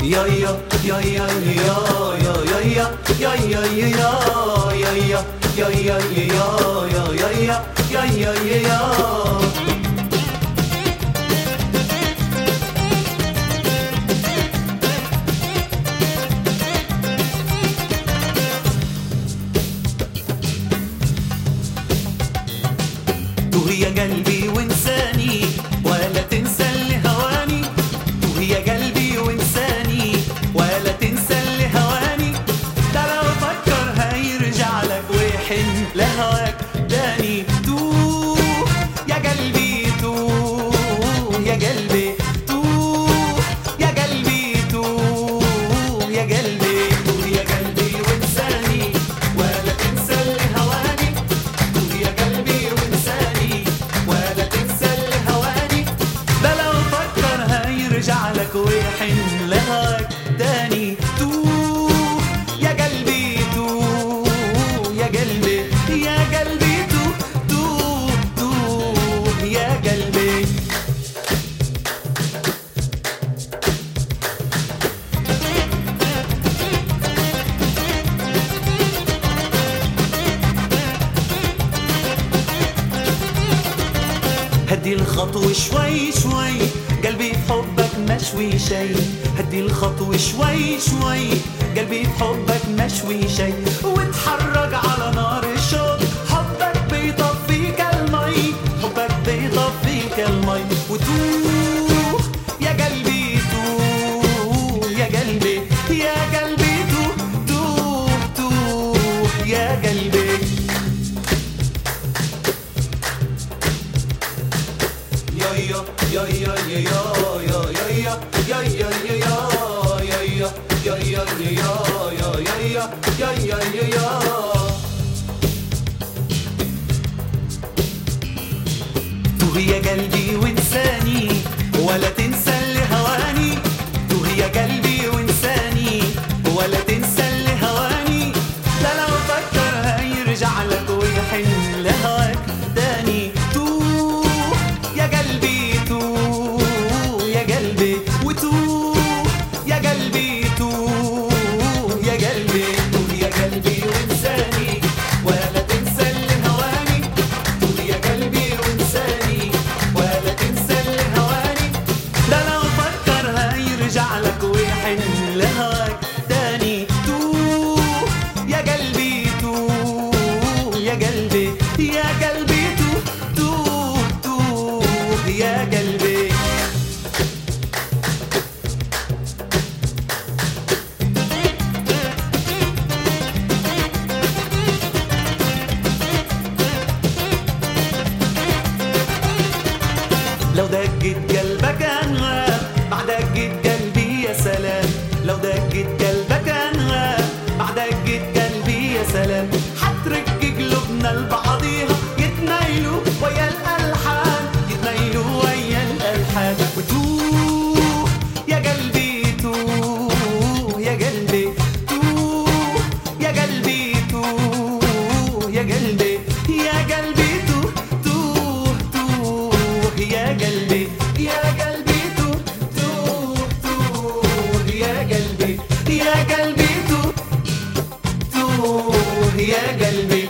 يا يا يا يا يا يا يا يا يا يا يا يا يا يا يا يا يا توه يا قلبي وانساني ولا تنسى اللي هواني. توه يا قلبي وانساني ولا تنسى اللي هواني. ده لو فكر هيرجع لك ويحن لهواك تاني. توه يا قلبي توه يا قلبي توه يا قلبي توه يا قلبي. توه يا قلبي وانساني ولا تنسى اللي هواني. توه يا قلبي وانساني ولا تنسى اللي هواني. ده لو فكر هيرجع لك ويحن لهواك تاني. توه يا قلبي توه يا قلبي يا قلبي توه توه توه يا قلبي. هدي الخطوة شوي شوي قلبي بحبك مشوي شي. هدي الخطوة شوي شوي قلبي بحبك مشوي شي. واتحرك على نار الشوق حبك بيطفيك المي. حبك بيطفيك المي. وتوه يا قلبي توه يا قلبي يا قلبي توه توه توه يا قلبي. يا يا يا يا يا يا يا يا يا يا يا يا يا يا يا يا يا يا. توه يا قلبي وانساني ولا تنسى اللي هواني. توه يا قلبي وانساني ولا تنسى اللي هواني. لا لو فكر هيرجع لك ويحن لهواك تاني. توه يا قلبي توه يا قلبي وتوه يا قلبي توه يا قلبي. توه يا قلبي وانساني ولا تنسى اللي هواني. توه يا قلبي وانساني ولا تنسى اللي هواني. ده لو فكر هيرجع لك ويحن لهواك تاني. توه يا قلبي توه يا قلبي يا قلبي توه توه توه يا قلبي. لو دقت قلبك انغام بعد دقت قلبي يا سلام. لو دقت قلبك انغام بعد دقت قلبي يا سلام. حترك قلوبنا لبعضيها يتميلوا ويا الالحان يتميلوا ويا الالحان. وتوه يا قلبي توه يا قلبي توه يا قلبي توه يا قلبي يا قلبي توه توه توه يا قلبي يا قلبي توه توه توه يا قلبي يا قلبي توه توه يا قلبي.